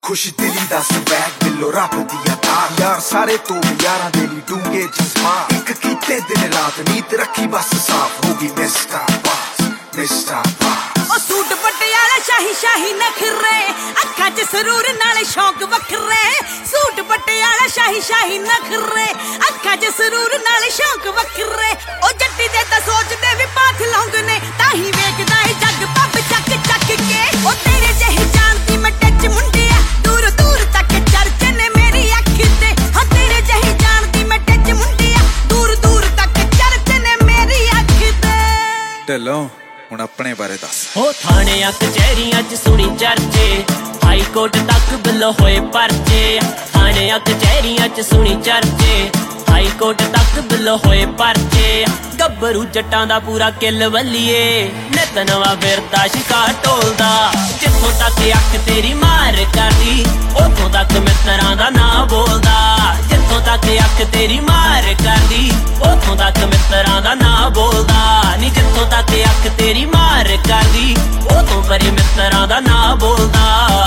खुश दिली दा स्वैग दिलो रब दिया दान यार सारे तो यारां दे ली डूंगे जज्बात एक कीते दिन रात नीत रखी बस साफ होगी मिस्टर पास ओ सूट पटियाला शाही शाही नखरे अखा च सरूर नाले शौक वखरे सूट पटियाला शाही शाही नखरे अखा च सरूर नाले शौक वखरे ओ जट्टी दे ता सोचदे भी पाथ लौंग ने ताही वेखदा है जग पब चक चक के ओ तेरे जही जानती मैं टच मुंडिया दूर दूर तक चर्चे ने मेरी अख ते हां तेरे जही जानती मैं टच मुंडिया दूर दूर तक चर्चे ने मेरी अख ते ढिल्लों ਹੁਣ ਆਪਣੇ ਬਾਰੇ ਦੱਸ ਹੋ ਥਾਣਿਆਂ ਕਚਹਿਰੀਆਂ ਚ ਸੁਣੀ ਚਰਚੇ ਹਾਈ ਕੋਰਟ ਤੱਕ ਬਿੱਲ ਹੋਏ ਪਰਚੇ ਥਾਣਿਆਂ ਕਚਹਿਰੀਆਂ ਚ ਸੁਣੀ ਚਰਚੇ ਹਾਈ ਕੋਰਟ ਤੱਕ ਬਿੱਲ ਹੋਏ ਪਰਚੇ ਗੱਭਰੂ ਜੱਟਾਂ ਦਾ ਪੂਰਾ ਕਿੱਲ ਵੱਲੀਏ ਨਿਤ ਨਵਾਂ ਫਿਰਦਾ ਸ਼ਿਕਾਰ ਢੋਲਦਾ ਜਿੱਥੋਂ ਤੱਕ ਅੱਖ ਤੇਰੀ ਮਾਰ ਕਰਦੀ ਉੱਥੋਂ ਤੱਕ ਮਿੱਤਰਾਂ ਦਾ ਨਾਂ ਬੋਲਦਾ ਜਿੱਥੋਂ ਤੱਕ ਅੱਖ ਤੇਰੀ ਮਾਰ ਕਰਦੀ ਉੱਥੋਂ ਤੱਕ ਮਿੱਤਰਾਂ ਦਾ ਨਾਂ ਬੋਲਦਾ ਨੀ ਜਿੱਥੋਂ ਤੱਕ ਅੱਖ ਤੇਰੀ ਮਾਰ ਕਰਦੀ ਉਤੋਂ ਪਰੇ ਮਿੱਤਰਾਂ ਦਾ ਨਾਂ ਬੋਲਦਾ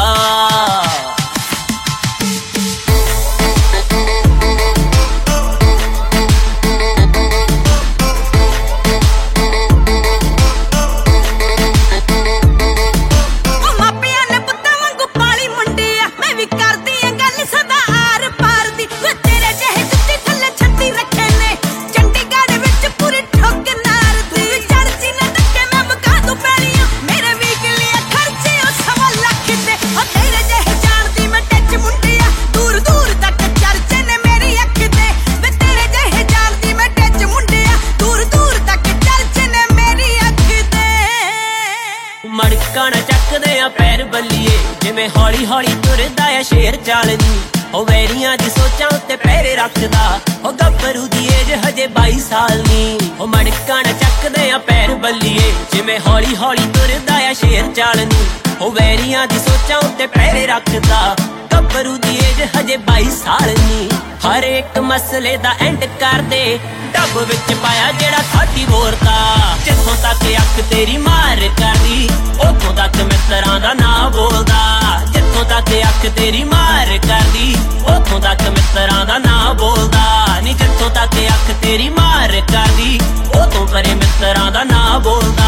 ਮੜਕਾਣਾ ਚੱਕਦੇ ਆ ਪੈਰ ਬੱਲੀਏ ਜਿਵੇਂ ਹੌਲੀ ਹੌਲੀ ਤੁਰਦਾ ਆ ਸ਼ੇਰ ਚਾਲਨੀ ਉਹ ਵੈਰੀਆਂ ਦੀ ਸੋਚਾਂ ਉੱਤੇ ਪੈਰੇ ਰੱਖਦਾ ਉਹ ਗੱਭਰੂ ਦੀ ਏਜ ਹਜੇ 22 ਸਾਲ ਨੀ ਉਹ ਮੜਕਾਣਾ ਚੱਕਦੇ ਆ ਪੈਰ ਬੱਲੀਏ ਜਿਵੇਂ ਹੌਲੀ ਹੌਲੀ ਤੁਰਦਾ ਆ ਸ਼ੇਰ ਚਾਲਨੀ ਉਹ ਵੈਰੀਆਂ ਦੀ ਸੋਚਾਂ ਉੱਤੇ ਪੈਰੇ ਰੱਖਦਾ ਗੱਭਰੂ ਦੀ ਏਜ ਹਜੇ 22 ਸਾਲ ਨੀ ਹਰ ਇੱਕ ਮਸਲੇ ਦਾ ਐਂਡ ਕਰਦੇ ਡੱਬ ਵਿੱਚ ਪਾਇਆ ਜਿਹੜਾ ਸਾਡੀ ਬੋਰਤਾ ਜਿੱਥੋਂ ਤੱਕ ਅੱਖ ਤੇਰੀ ਮਾਰ ਕਰਦੀ ਉੱਥੋਂ ਤੱਕ ਮਿੱਤਰਾਂ ਦਾ ਨਾਂ ਬੋਲਦਾ ਜਿੱਥੋਂ ਤੱਕ ਅੱਖ ਤੇਰੀ ਮਾਰ ਕਰਦੀ ਉੱਥੋਂ ਤੱਕ ਮਿੱਤਰਾਂ ਦਾ ਨਾਂ ਬੋਲਦਾ ਨੀ ਜਿੱਥੋਂ ਤੱਕ ਅੱਖ ਤੇਰੀ ਮਾਰ ਕਰਦੀ ਉੱਥੋਂ ਪਰੇ ਮਿੱਤਰਾਂ ਦਾ ਨਾਂ ਬੋਲਦਾ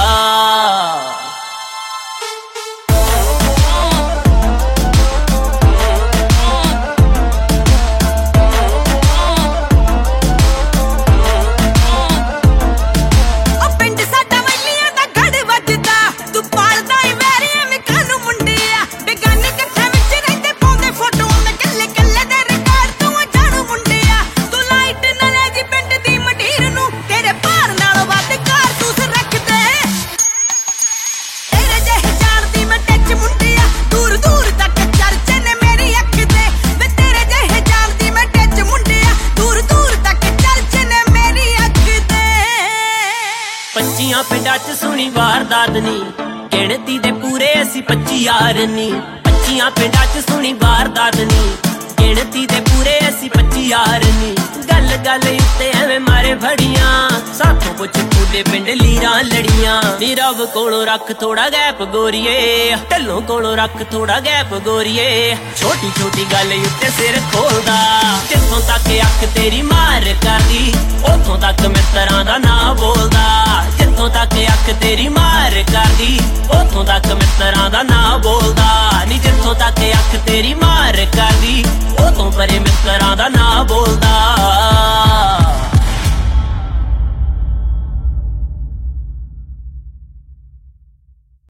ਪੱਚੀਆਂ ਪਿੰਡਾਂ ਚ ਸੁਣੀ ਵਾਰਦਾਤ ਨੀ ਗਿਣਤੀ ਦੇ ਪੂਰੇ ਅਸੀਂ 25 ਯਾਰ ਨੀ 25 ਪਿੰਡਾਂ ਚ ਸੁਣੀ ਵਾਰਦਾਤ ਨੀ ਗਿਣਤੀ ਦੇ ਪੂਰੇ ਅਸੀਂ 25 ਯਾਰ ਨੀ ਗੱਲ ਗੱਲ ਉੱਤੇ ਐਵੇਂ ਮਾਰੇ ਫੜੀਆਂ ਸਾਥੋਂ ਪੁੱਛ ਤੁਹਾਡੇ ਪਿੰਡ ਲੀਰਾਂ ਲੜੀਆਂ ਨੀ ਰੱਬ ਕੋਲੋਂ ਰੱਖ ਥੋੜਾ ਗੈਪ ਗੋਰੀਏ ਢੱਲੋਂ ਕੋਲੋਂ ਰੱਖ ਥੋੜਾ ਗੈਪ ਗੋਰੀਏ ਛੋਟੀ ਛੋਟੀ ਗੱਲ ਉੱਤੇ ਸਿਰ ਖੋਲਦਾ ਜਿੱਥੋਂ ਤੱਕ ਅੱਖ ਤੇਰੀ ਮਾਰ ਕਰਦੀ ਉੱਥੋਂ ਤੱਕ ਮਿੱਤਰਾਂ ਦਾ ਨਾਂ ਬੋਲਦਾ ਜਿੱਥੋਂ ਤੱਕ ਅੱਖ ਤੇਰੀ ਮਾਰ ਕਰਦੀ ਉੱਥੋਂ ਤੱਕ ਮਿੱਤਰਾਂ ਦਾ ਨਾਂ ਬੋਲਦਾ ਨੀ ਜਿੱਥੋਂ ਤੱਕ ਅੱਖ ਤੇਰੀ ਮਾਰ ਕਰਦੀ ਉਤੋਂ ਪਰੇ ਮਿੱਤਰਾਂ ਦਾ ਨਾਂ ਬੋਲਦਾ